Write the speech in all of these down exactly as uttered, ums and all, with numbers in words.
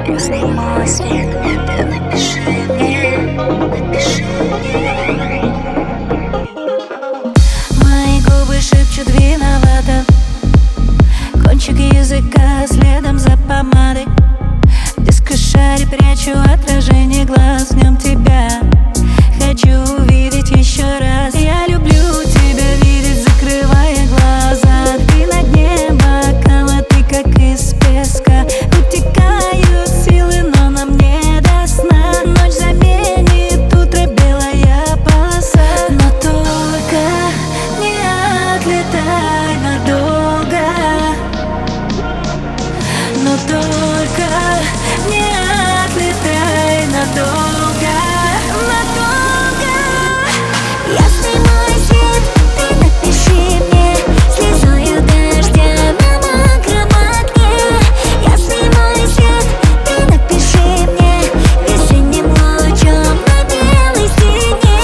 Если мой свет, это напиши мне, напиши мне. Мои губы шепчут виновата, кончик языка следом за помадой. В дискошаре прячу отражение глаз, в нем тебя хочу увидеть еще раз. Я люблю тебя видеть, закрывая глаза. Ты на дне бокала, ты как из песка. Утекают силы, но нам не до сна. Ночь заменит утро, белая полоса. Но только не отлетай надолго. Но только не отлетай надолго. Надолго. Ясный мой свет, ты напиши мне слезою дождя на мокром окне. Ясный мой свет, ты напиши мне весенним лучом на белой стене.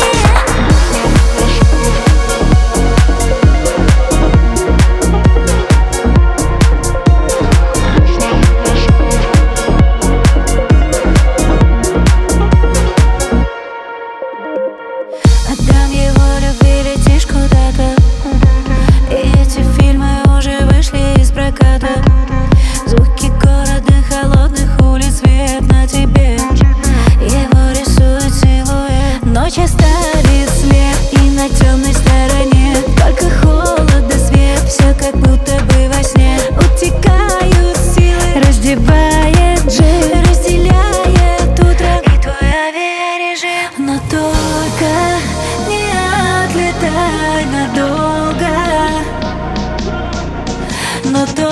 Отдам его любви, летишь куда-то. И эти фильмы уже вышли из проката. Звуки города, холодных улиц, свет на тебе. Его рисует силуэт. Ночь оставит след, и на темной стороне только холод да свет. Все как будто бы во сне. Утекают силы, раздевает джин, разделяет утро и твой авиарежим. Но только не отлетай надолго. Но только